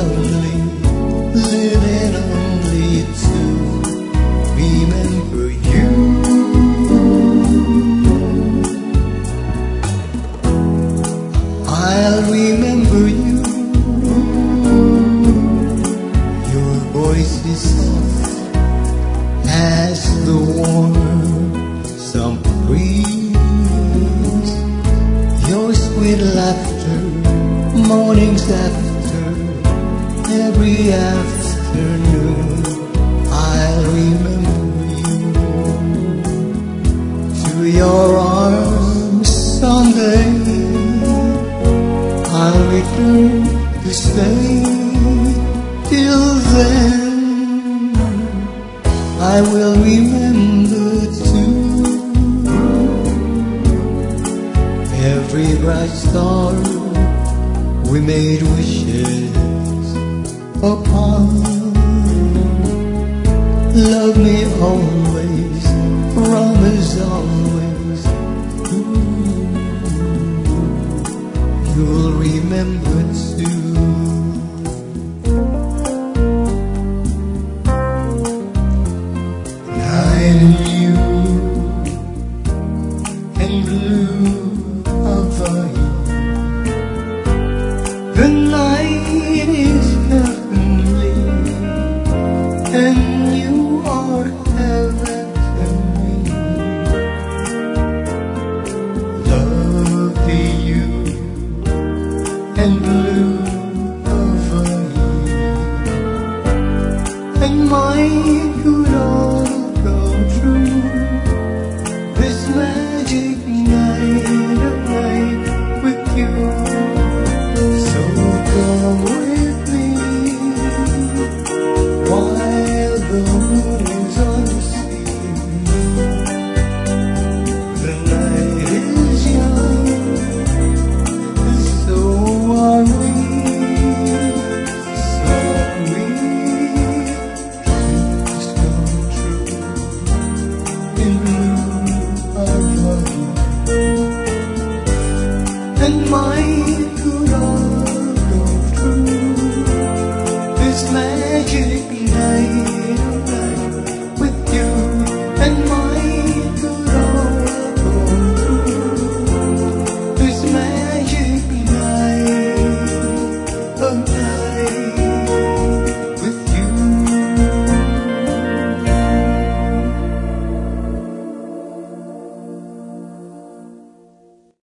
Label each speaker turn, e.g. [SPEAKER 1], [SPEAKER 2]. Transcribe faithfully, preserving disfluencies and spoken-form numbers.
[SPEAKER 1] lonely, living only to remember you. I'll remember you. Your voice is soft as the warm summer breeze. Your sweet laughter, mornings after, every afternoon. I'll remember you. To your arms someday I'll return to stay. Till then I will remember too every bright star we made wishes upon. Love me always, promise always. Ooh, you'll remember too.